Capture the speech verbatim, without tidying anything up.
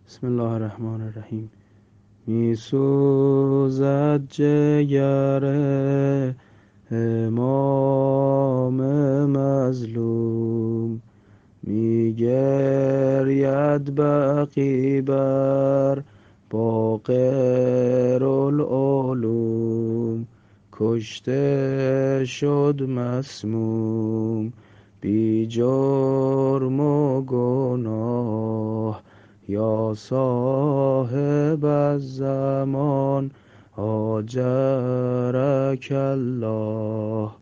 بسم الله الرحمن الرحیم. می سوزد جگر امام مظلوم، می گرید بقی بر باقر العلوم. کشته شد مسموم بی جرم و گناه، یا صاحب الزمان آجرک الله.